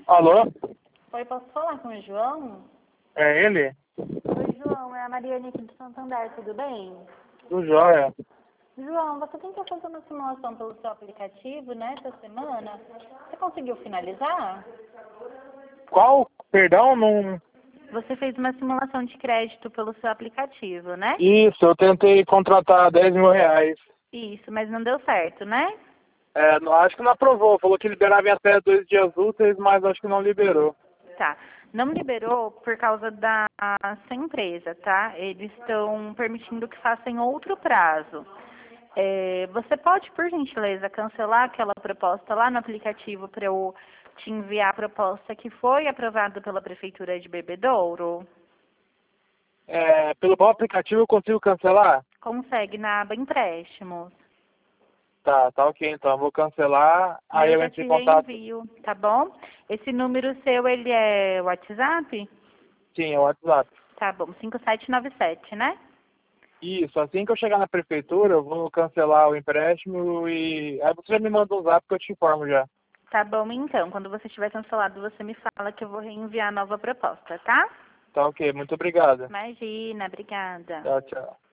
Alô? Oi, posso falar com o João? É ele? Oi, João, é a Mariane aqui de Santander, tudo bem? Do Joia. João, você tentou fazer uma simulação pelo seu aplicativo, né, essa semana? Você conseguiu finalizar? Qual? Perdão, não... Você fez uma simulação de crédito pelo seu aplicativo, né? Isso, eu tentei contratar R$ 10.000. Isso, mas não deu certo, né? Acho que não aprovou. Falou que liberava em até 2 dias úteis, mas acho que não liberou. Tá. Não liberou por causa da sua empresa, tá? Eles estão permitindo que faça em outro prazo. Você pode, por gentileza, cancelar aquela proposta lá no aplicativo para eu te enviar a proposta que foi aprovada pela Prefeitura de Bebedouro? Pelo próprio aplicativo eu consigo cancelar? Consegue na aba empréstimos. Tá ok, então. Eu vou cancelar, E aí eu eu já entro te em contato. reenvio, tá bom? Esse número seu, ele é WhatsApp? Sim, é o WhatsApp. Tá bom, 5797, né? Isso, assim que eu chegar na prefeitura, eu vou cancelar o empréstimo e... Aí você já me manda um zap que eu te informo já. Tá bom, então. Quando você tiver cancelado, você me fala que eu vou reenviar a nova proposta, tá? Tá ok, muito obrigado. Imagina, obrigada. Tchau, tchau.